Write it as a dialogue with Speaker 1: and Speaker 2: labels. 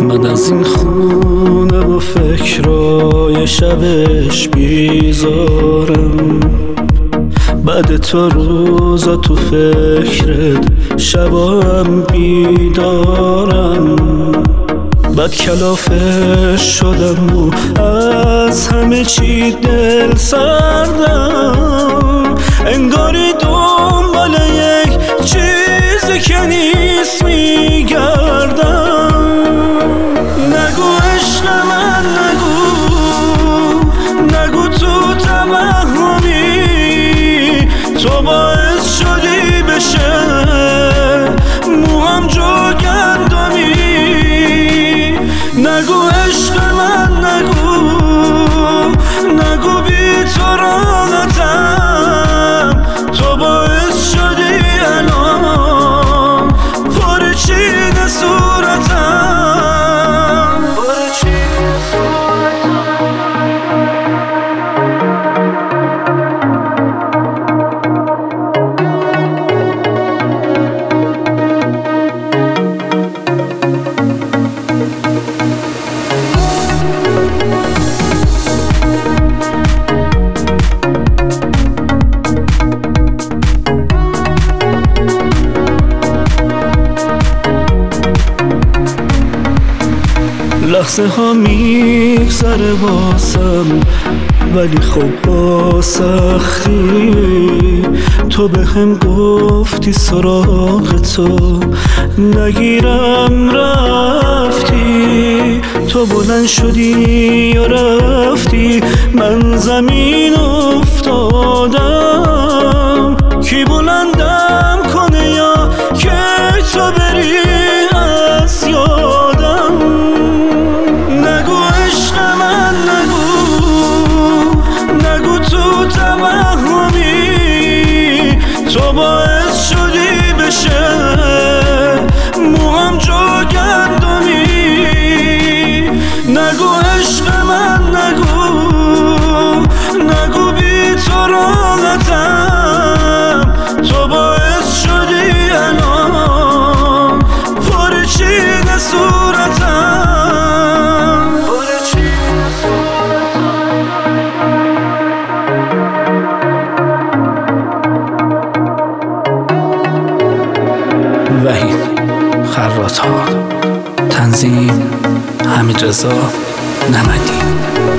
Speaker 1: من از این خونه و فکرای شبش بیزارم. بعد تو روزا تو فکرت شبام بیدارم. بعد کلافش شدم و از همه چی دل سردم. انگاری دنبال یک چیزی که نیست میگردم. نگو عشق من، نگو تو توهمی تو باعث شدی بشه موام جوگندمی. نگو عشق من، نگو بی تو راحتم. تو باعث شدی الان پرچین صورتم. لحظه ها میگذره واسم ولی خب با سختی. تو به هم گفتی سراغ تو نگیرم رفتی. تو بلند شدی و رفتی من زمین افتادم. کی بلندم کنه یا که تو بری از یادم. نگو عشق من، نگو تو توهمی تو باعث شدی بشه موام جوگندمی. نگو عشق من، نگو بی تو راحتم. تو باعث شدی الان پرچین صورتم. وحید خراط‌ها، تنظیم حمیدرضا نمدی.